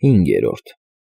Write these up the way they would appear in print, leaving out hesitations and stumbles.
5.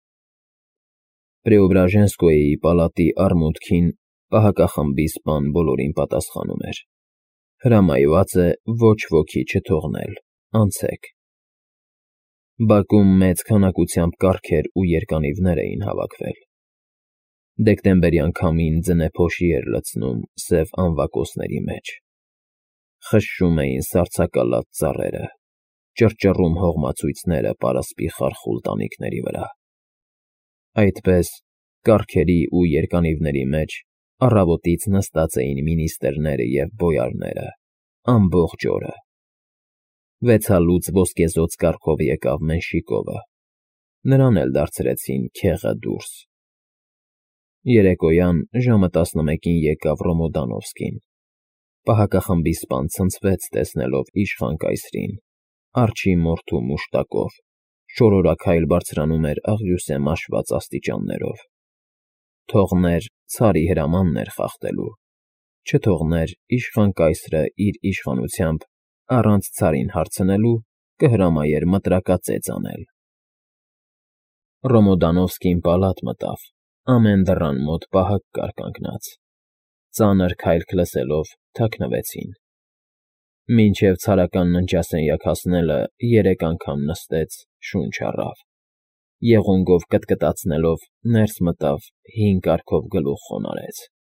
Պրեոբրաժենսկոյի պալատի արմունկին պահակախմբի սպան բոլորին պատասխանում էր. հրամայված է ոչ ոքի չթողնել, անցեք։ Բակում մեծ քանակությամբ կառքեր ու երկանիվներ էին հավաքվել։ Դեկտեմբերյան քամին ձնեփոշի էր լցնում սև անվակոսների մեջ։ Խշշում էին սառցակալած ծառերը, ճռճռում հողմացույցները պարսպի խարխուլ տանիքների վրա։ Այդպես, կառքերի ու երկանիվների մեջ առավոտից նստած էին մինիստրները և բոյարները, ամբողջ օրը։ Վեցալուց ոսկեզօծ կառքով եկավ Մենշիկովը, նրան էլ դարձրեցին քեղը դուրս։ Երեկոյան ժամը 11-ին եկավ Ռոմոդանովսկին։ Պահակախմբի սպան ցնցվեց, տեսնելով իշխան կայսրին, արջի մորթու մուշտակով, շորորաքայլ բարձրանում էր աղյուսե մաշված աստիճաններով։ Թողներ ցարի հրամաններ խախտելու, չթողներ իշխան կայսրը իր իշխանությամբ առանց ցարին հարցնելու կհրամայեր մտրակածեծ անել։ Ռոմոդանովսկին պալատ մտավ, ամեն դռան մոտ պահակ կար կանգնած։ Ծանր քայլք լսելով թաքնվեցին։ Մինչև ցարական ննջասենյակ հասնելը 3 անգամ նստեց, շունչ առավ։ Եղունգով կտկտացնելով ներս մտավ, հին կառքով գլուխ խոնարհեց։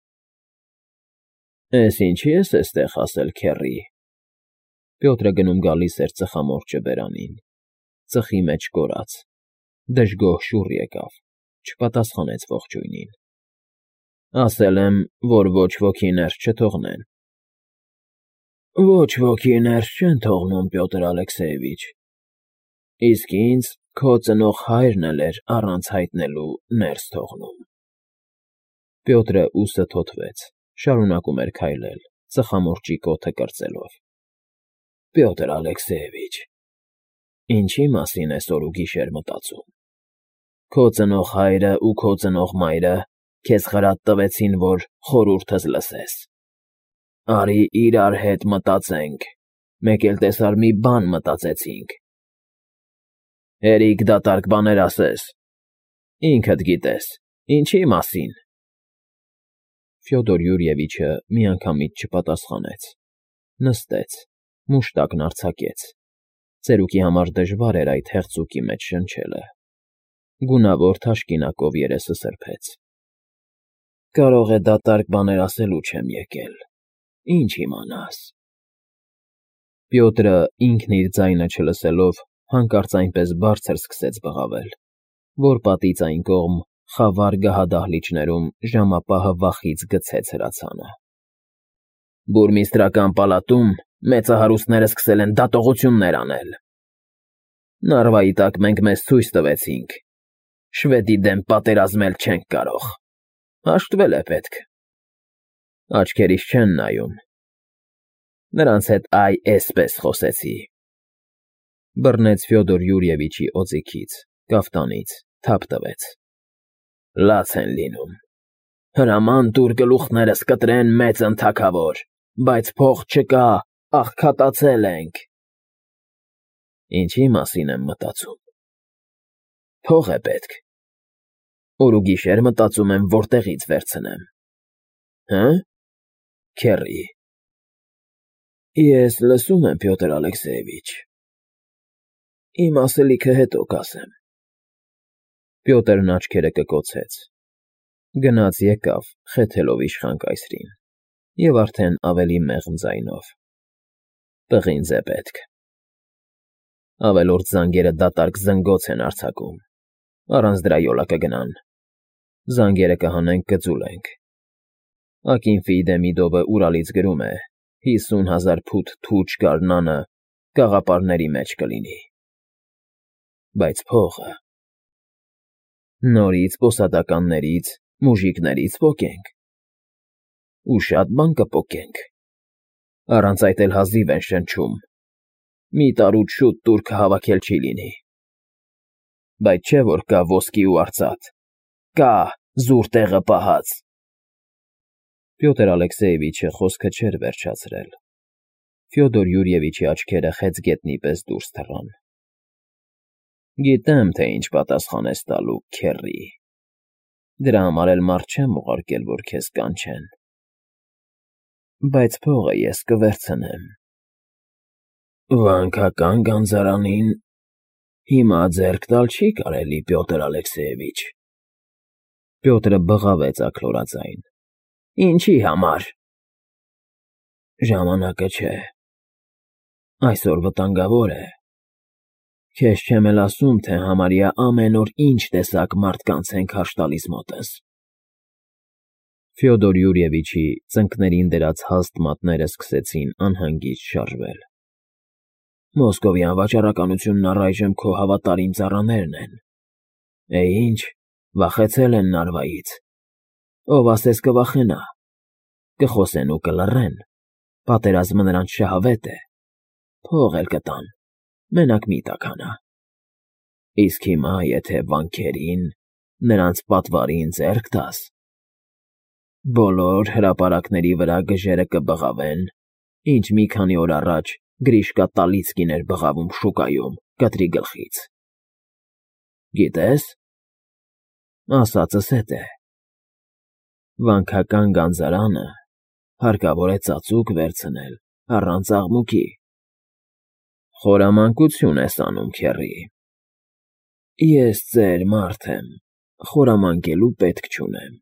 Էս ինչի՞ ես էստեղ հասել, քեռի։ Պյոտրը գնում֊գալիս էր ծխամորճը բերանին, ծխի մեջ կորած, դժգոհ շուռ եկավ, չպատասխանեց ողջույնին։ Ասել եմ, որ ոչ ոքի ներս չթողնեն։ Ոչ ոքի ներս չեն թողնում, Պյոտր Ալեքսեևիչ, իսկ ինձ քո ծնող հայրն էլ էր առանց հայտնելու ներս թողնում։ Պյոտրը ուսը թոթվեց, շարունակում էր քայլել, ծխամորճի կոթը կրծելով։ Պյոտր Ալեքսեևիչ, ինչի մասին ես օր ու գիշեր մտածում։ Քո ծնող հայրը ու քո ծնող մայրը քեզ խրատ տվեցին, որ խորհուրդս լսես։ Արի իրար հետ մտածենք, մեկ էլ տեսար մի բան մտածեցինք։ Հերիք դատարկ բաներ ասես։ Ինքդ գիտես, ինչի մասին։ Ֆյոդոր Յուրիևիչը միանգամից չպատասխանեց։ Նստեց, մուշտակն արձակեց։ Ծերուկի համար դժվար էր այդ հեղձուկի մեջ շնչելը։ Գունավոր թաշկինակով երեսը սրբեց։ Կարող է դատարկ բաներ ասելու չեմ եկել, ինչ իմանաս։ Պյոտրը ինքն իր ձայնը չլսելով հանկարծ այնպես բարձր սկսեց բղավել, որ պատից այն կողմ խավար գահադահլիճներում ժամապահը վախից գցեց հրացանը։ Բուրմիստրական պալատում մեծահարուստները սկսել են դատողություններ անել։ Նարվայի տակ մենք մեզ ցույց տվեցինք։ Շվեդի դեմ պատերազմել չենք կարող։ Հաշտվել է պետք։ Աչքերիս չեն նայում։ Նրանց հետ այսպես խոսեցի։ Բռնեց Ֆյոդոր Յուրիևիչի օձիքից, կաֆտանից, թափ տվեց։ Լաց են լինում։ Հրաման տուր գլուխներս կտրեն մեծ ընթագավոր, բայց փող չկա, աղքատացել ենք։ Ինչի մասին եմ մտածում։ Փող է պետք։ Օր ու գիշեր մտածում եմ, որտեղից վերցնեմ։ Հը՞, քեռի։ Ես լսում եմ, Պյոտր Ալեքսեևիչ։ Իմ ասելիքը հետո կասեմ։ Պյոտրն աչքերը կկոցեց։ Գնաց եկավ, խեթելով իշխան կայսրին, և արդեն ավելի մեղմ ձայնով։ Պղինձ է պետք։ Ավելորդ զանգերը դատարկ զնգոց են արձակում, առանց դրա յոլա կգնան։ Զանգերը կհանենք, կծուլենք։ Ակինֆիի Դեմիդովը Ուրալից գրում է, 50,000 փութ թուչ գարնանը գաղապարների մեջ կլինի։ Բայց փողը… Նորից պոսադականներից, մուժիկներից պոկենք։ Ու շատ բան կպոկենք։ Առանց այդ էլ հազիվ են շնչում։ Մի տարուց շուտ տուրքը հավաքել չի լինի։ Բայց չէ՞ որ կա ոսկի ու արծաթ, կա զուր տեղը պահած։ Պյոտր Ալեքսեևիչը խոսքը չէր վերջացրել։ Ֆյոդոր Յուրիևիչի աչքերը խեցգետնի պես դուրս թռան։ Գիտեմ, թե ինչ պատասխան ես տալու, քեռի։ Դրա համար էլ մարդ չեմ ուղարկել, որ քեզ կանչեն։ Բայց փողը ես կվերցնեմ։ Վանքական գանձարանին հիմա ձեռք տալ չի կարելի, Պյոտր Ալեքսեևիչ։ Պյոտրը բղավեց աքլորաձայն։ Ինչի համար։ Ժամանակը չէ։ Այսօր վտանգավոր է։ Քեզ չեմ էլ ասում, թե համարյա ամեն օր ինչ տեսակ մարդկանց են քարշ տալիս մոտս։ Ֆյոդոր Յուրիևիչի ծնկներին դրած հաստ մատները սկսեցին անհանգիստ շարժվել։ Մոսկովյան վաճառականությունն առայժմ քո հավատարիմ ծառաներն են։ Ինչ, վախեցել են Նարվայից։ Ով ասես կվախենա։ Կխոսեն ու կլռեն։ Պատերազմը նրանց շահավետ է։ Փող էլ կտան, մենակ մի տաքանա։ Իսկ հիմա, եթե վանքերին, նրանց պատվարին ձեռք տաս, բոլոր հրապարակների վրա գժերը կբղավեն, ինչ մի քանի օր առաջ Գրիշկա Տալիցկին էր բղավում շուկայում կտրի գլխից։ Գիտես, ասածս էդ է։ Վանքական գանձարանը հարկավոր է ծածուկ վերցնել առանց աղմուկի։ Խորամանկություն ես անում, քեռի։ Ես ծեր մարդ եմ, խորամանկելու պետք չունեմ։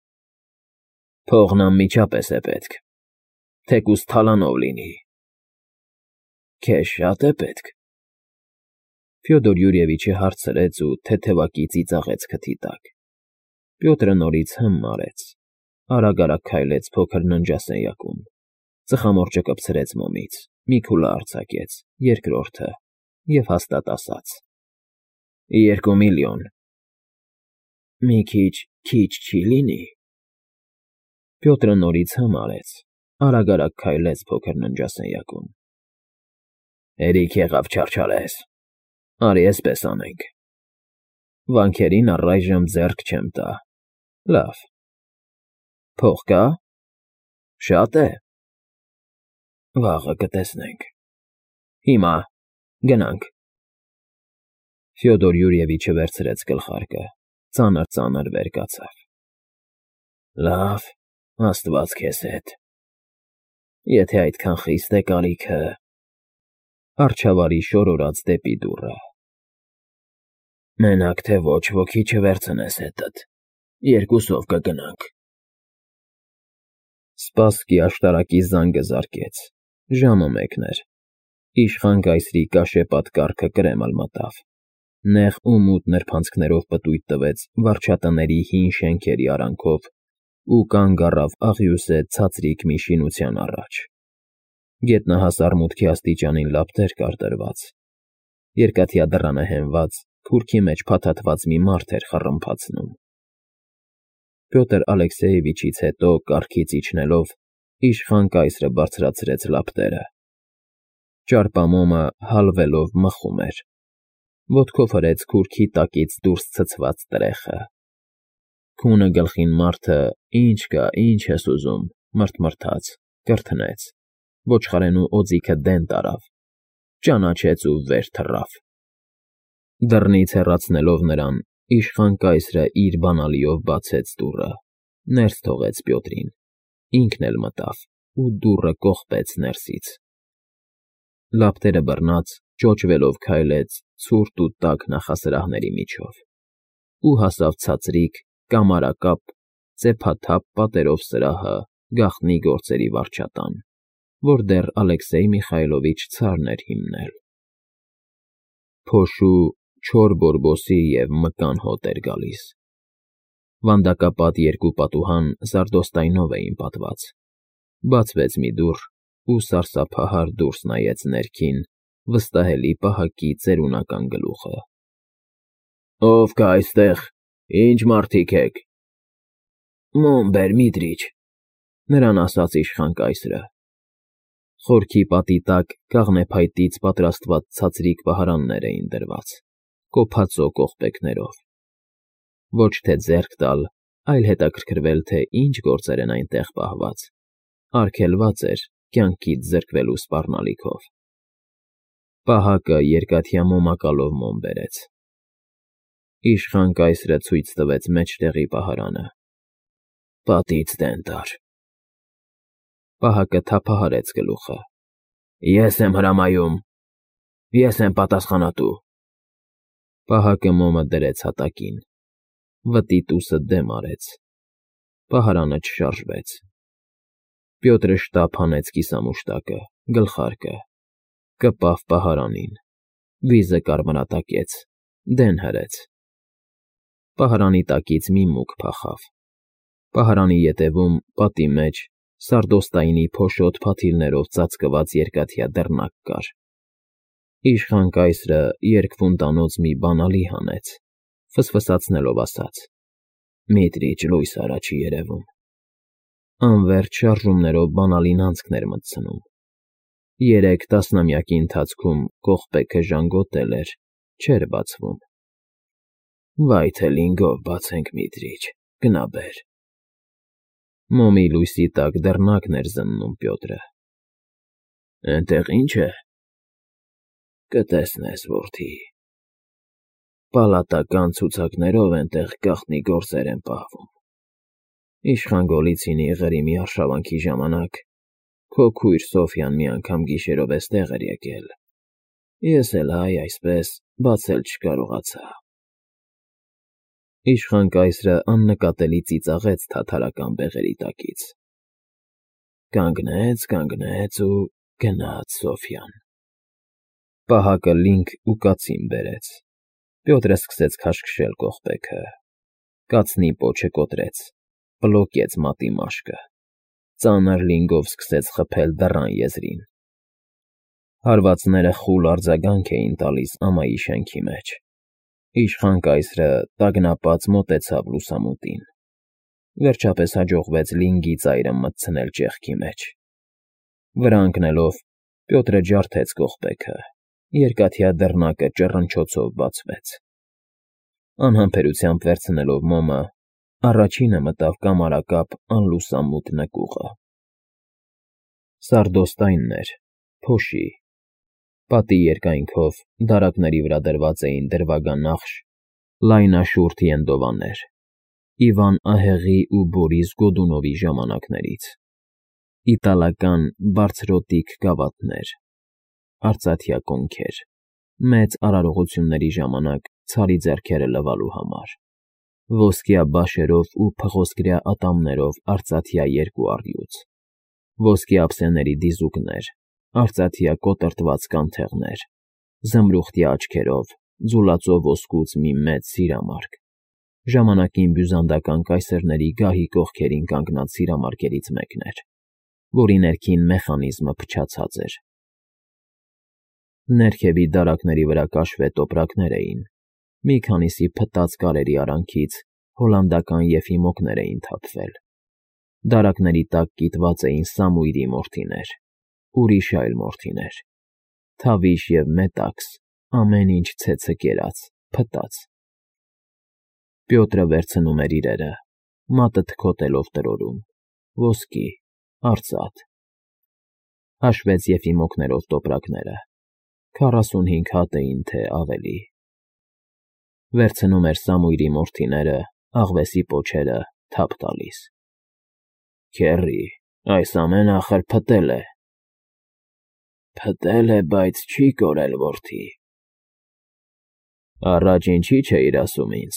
Փողն անմիջապես է պետք, թեկուզ թալանով լինի։ Քեզ շատ է պետք։ Ֆյոդոր Յուրիևիչը հարցրեց ու թեթևակի ծիծաղեց քթի տակ։ Պյոտրը նորից արեց, արագ-արագ քայլեց փոքր ննջասենյակում, ծխամորճը կպցրեց մոմից, մի քուլա արձակեց, երկրորդը, և հաստատ ասաց. 2 միլիոն։ Մի քիչ չի լինի։ Պյոտրը նորից արեց, արագ-արագ քայլեց փոքր ննջասենյակում։ Հերիք եղավ չարչարես։ Արի էսպես անենք։ Վանքերին առայժմ ձեռք չեմ տա։ Լավ։ Փող կա։ Շատ է։ Վաղը կտեսնենք։ Հիմա գնանք։ Ֆյոդոր Յուրիևիչը վերցրեց գլխարկը, ծանր վեր կացավ։ Լավ, Աստված քեզ հետ։ Եթե այդքան խիստ է կարիքը, առջավարի շորորաց դեպի դուռը։ Մենակ թե ոչ ոքի չվերցնես հետդ, երկուսով կգնանք։ Սպասքի աշտարակի զանգը զարկեց, ժամը 1 էր։ Իշխան կայսրի կաշեպատ կառքը կրեմալ մտավ, նեղ ու մութ նրբանցքներով պտույտ տվեց վարչատների հին շենքերի արանքով ու կանգ առավ աղյուսե ցածրիկ մի շինության առաջ։ Գետնահաս արմուտքի աստիճանին լապտեր կար դրված։ Երկաթյա դռանը հենված, քուրքի մեջ փաթաթված մի մարդ էր խռմփացնում։ Պյոտր Ալեքսեևիչից հետո կառքից իջնելով, իշխան կայսրը բարձրացրեց լապտերը։ Ճարպամոմը հալվելով մխում էր։ Ոտքով հրեց քուրքի տակից դուրս ցցված տրեխը։ Քունը գլխին մարդը, ինչ կա, ինչ ես ուզում, մրթմրթաց, կրթնեց, ոչխարենու օձիքը դեն տարավ, ճանաչեց ու վեր թռավ։ Դռնից հեռացնելով նրան, իշխան կայսրը իր բանալիով բացեց դուռը, ներս թողեց Պյոտրին, ինքն էլ մտավ ու դուռը կողպեց ներսից։ Լապտերը բռնած, ճոճվելով քայլեց ցուրտ ու տաք նախասրահների միջով ու հասավ ցածրիկ, կամարակապ, ծեփաթափ պատերով սրահը գաղտնի գործերի վարչատան, որ դեռ Ալեքսեյ Միխայլովիչ ցարն էր հիմնել։ Փոշու, չոր բորբոսի և մկան հոտ էր գալիս։ Վանդակապատ 2 պատուհան զարդոստայնով էին պատված։ Բացվեց մի դուռ, ու սարսափահար դուրս նայեց ներքին, վստահելի պահակի ծերունական գլուխը։ Ո՞վ կա այստեղ, ինչ մարդիկ եք։ Մոմ բեր, Միտրիչ, նրան ասաց իշխան կայսրը։ Խորքի պատի տակ կաղնեփայտից պատրաստված ցածրիկ պահարաններ էին դրված, կոփածո կողպեքներով։ Ոչ թե ձեռք տալ, այլ հետաքրքրվել, թե ինչ գործեր են այնտեղ պահված, արգելված էր կյանքից զրկվելու սպառնալիքով։ Պահակը երկաթյա մոմակալով մոմ բերեց, Իշխան կայսրը ցույց տվեց մեջտեղի պահարանը։ Պատից դեն տար։ Պահակը թափահարեց գլուխը։ Ես եմ հրամայում։ Ես եմ պատասխանատու։ Պահակը մոմը դրեց հատակին։ Վտի տուսը դեմ արեց։ Պահարանը չշարժվեց։ Պյոտրը շտապ հանեց կիսամուշտակը, գլխարկը, կպավ պահարանին, վիզը կարմրատակեց, դեն հրեց։ Պահարանի տակից մի մուգ փախավ։ Պահարանի ետևում, պատի մեջ, սարդոստայնի փոշոտ փաթիլներով ծածկված երկաթյա դռնակ կար։ Իշխան կայսրը երկվուն տանոց մի բանալի հանեց, ֆսֆսացնելով ասաց. Միտրիչ լույս առաջի երևում։ Անվերջ շարժումներով բանալին անցքներ մտցնում։ 3 տասնամյակի ընթացքում կողպեքը ժանգոտել էր, չէր բացվում։ Վայ թե լինգով բացենք, Միտրիչ, գնա բեր։ Մոմի լույսի տակ դռնակն էր զննում Պյոտրը։ Էնտեղ ինչ է։ Կտեսնես, որդի։ Պալատական ցուցակներով էնտեղ գաղտնի գործեր են պահվում։ Իշխան Գոլիցինի Ղրիմի արշավանքի ժամանակ քո քույր Սոֆյան մի անգամ գիշերով էստեղ էր եկել։ Ես էլ այսպես բացել չկարողացա։ Իշխան կայսրը աննկատելի ծիծաղեց թաթարական բեղերի տակից։ Կանգնեց ու գնաց Սոֆյան։ Պահակը լինք ու կացին բերեց։ Պյոտրը սկսեց քաշքշել կողպեքը։ Կացնի պոչը կոտրեց, պլոկեց մատի մաշկը։ Ծանր լինգով սկսեց խփել դռան եզրին։ Հարվածները խուլ արձագանք էին տալիս ամայի շենքի մեջ։ Իշխան կայսրը տագնապած մոտեցավ լուսամուտին։ Վերջապես հաջողվեց լինգի ծայրը մտցնել ճեղքի մեջ։ Վրա ընկնելով, Պյոտրը ջարդեց կողպեքը։ Երկաթյա դռնակը ճռնչոցով բացվեց։ Անհամբերությամբ վերցնելով մոմը, առաջինը մտավ կամարակապ անլուսամուտ նկուղը։ Սարդոստայնն էր, փոշի։ Պատի երկայնքով դարակների վրա դրված էին դրվագանախշ, լայնաշուրթ ենդովաներ, Իվան Ահեղի ու Բորիս Գոդունովի ժամանակներից, իտալական բարձրոտիկ գավաթներ, արծաթյա կոնքեր, մեծ արարողությունների ժամանակ ցարի ձեռքերը լվալու համար, ոսկյա բաշերով ու փղոսկրյա ատամներով արծաթյա 2 առյուծ, ոսկյա ափսեների դիզուկներ, արծաթյա կոտրտված կանթեղներ, զմրուխտյա աչքերով, ձուլածո ոսկուց մի մեծ սիրամարգ, ժամանակին բյուզանդական կայսերների գահի կողքերին կանգնած սիրամարգերից մեկն էր, որի ներքին մեխանիզմը փչացած էր։ Ներքևի դարակների վրա կաշվե տոպրակներ էին, մի քանիսի փտած կարերի արանքից հոլանդական եֆիմոկներ էին թափվել։ Դարակների տակ կիտված էին Սամուիրի մորթիներ, ուրիշ այլ մորթիներ, թավիշ և մետաքս, ամեն ինչ ցեցը կերած, փտած։ Պյոտրը վերցնում էր իրերը, մատը թքոտելով տրորում, ոսկի, արծաթ։ Հաշվեց եֆիմոկներով տոպրակները, 45 հատ էին, թե ավելի։ Վերցնում էր Սամուիրի մորթիները, աղվեսի պոչերը, թափ տալիս։ Քեռի, այս ամենը ախր փտել է։ Փտել է, բայց չի կորել, որդի։ Առաջ ինչի չէիր ասում ինձ։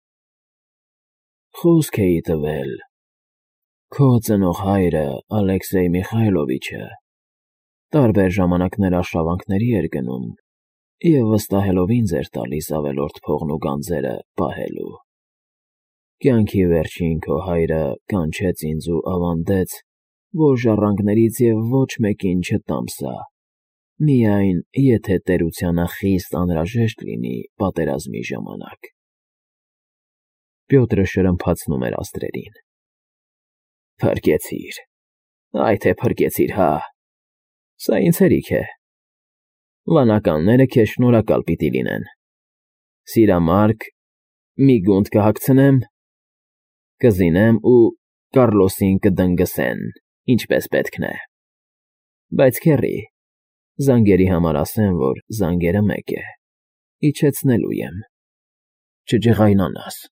Խոսք էի տվել։ Քո ծնող հայրը, Ալեքսեյ Միխայլովիչը, տարբեր ժամանակներ արշավանքների էր գնում և վստահելով ինձ էր տալիս ավելորդ փողն ու գանձերը պահելու։ Կյանքի վերջին քո հայրը կանչեց ինձ ու ավանդեց, որ ժառանգներից և ոչ մեկին չտամ սա, միայն եթե տերությանը խիստ անհրաժեշտ լինի պատերազմի ժամանակ։ Պյոտրը շրմփացնում էր աստղերին։ Փրկեցիր, այ թե փրկեցիր, հա։ Սա ինձ հերիք է։ Վանականները քեզ շնորհակալ պիտի լինեն։ Սիրամարգ, մի գունդ կհագցնեմ, կզինեմ ու Կառլոսին կդնգսեն, ինչպես պետքն է։ Բայց քեռի, զանգերի համար ասեմ, որ զանգերը մեկ է, իջեցնելու եմ։ Չջղայնանաս։